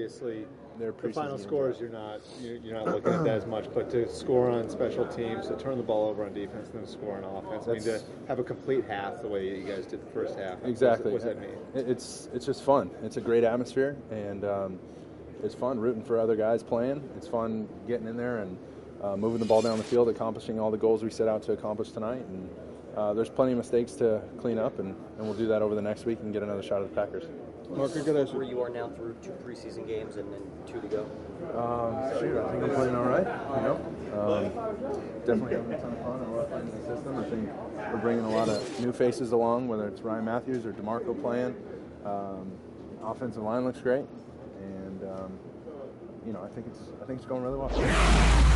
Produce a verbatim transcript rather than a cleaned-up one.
obviously Their the final preseason scores games. you're not you're, you're not looking at that as much, but to score on special teams, to turn the ball over on defense, and then score on offense. I mean, to have a complete half the way you guys did the first half. Exactly. What does that mean? It's it's just fun. It's a great atmosphere, and um, it's fun rooting for other guys playing. It's fun getting in there and uh, moving the ball down the field, accomplishing all the goals we set out to accomplish tonight. And uh, there's plenty of mistakes to clean up, and, and we'll do that over the next week and get another shot at the Packers. Mark, I got where you are now through two preseason games and then two to go. Um, shoot, I think I'm playing all right. You know, um, definitely having a ton of fun. I love playing in the system. I think we're bringing a lot of new faces along, whether it's Ryan Matthews or DeMarco playing. Um, offensive line looks great, and um, you know, I think it's I think it's going really well.